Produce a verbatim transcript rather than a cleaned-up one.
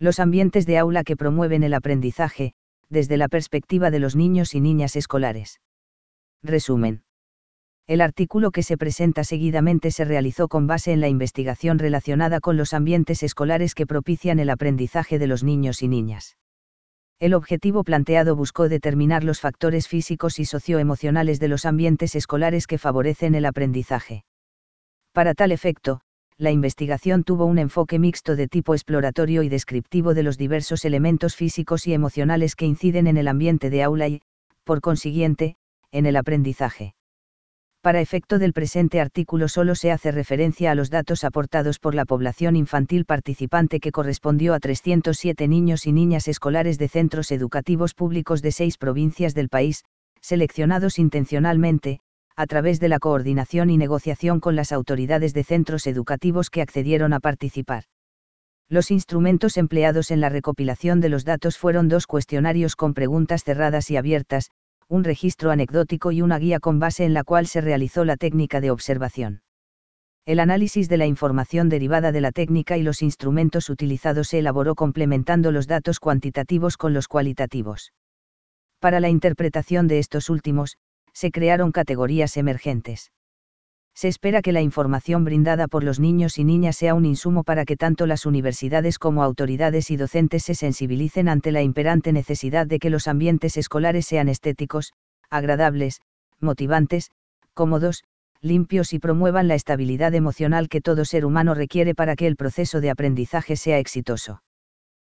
Los ambientes de aula que promueven el aprendizaje, desde la perspectiva de los niños y niñas escolares. Resumen. El artículo que se presenta seguidamente se realizó con base en la investigación relacionada con los ambientes escolares que propician el aprendizaje de los niños y niñas. El objetivo planteado buscó determinar los factores físicos y socioemocionales de los ambientes escolares que favorecen el aprendizaje. Para tal efecto, la investigación tuvo un enfoque mixto de tipo exploratorio y descriptivo de los diversos elementos físicos y emocionales que inciden en el ambiente de aula y, por consiguiente, en el aprendizaje. Para efecto del presente artículo solo se hace referencia a los datos aportados por la población infantil participante, que correspondió a trescientos siete niños y niñas escolares de centros educativos públicos de seis provincias del país, seleccionados intencionalmente, a través de la coordinación y negociación con las autoridades de centros educativos que accedieron a participar. Los instrumentos empleados en la recopilación de los datos fueron dos cuestionarios con preguntas cerradas y abiertas, un registro anecdótico y una guía con base en la cual se realizó la técnica de observación. El análisis de la información derivada de la técnica y los instrumentos utilizados se elaboró complementando los datos cuantitativos con los cualitativos. Para la interpretación de estos últimos, se crearon categorías emergentes. Se espera que la información brindada por los niños y niñas sea un insumo para que tanto las universidades como autoridades y docentes se sensibilicen ante la imperante necesidad de que los ambientes escolares sean estéticos, agradables, motivantes, cómodos, limpios y promuevan la estabilidad emocional que todo ser humano requiere para que el proceso de aprendizaje sea exitoso.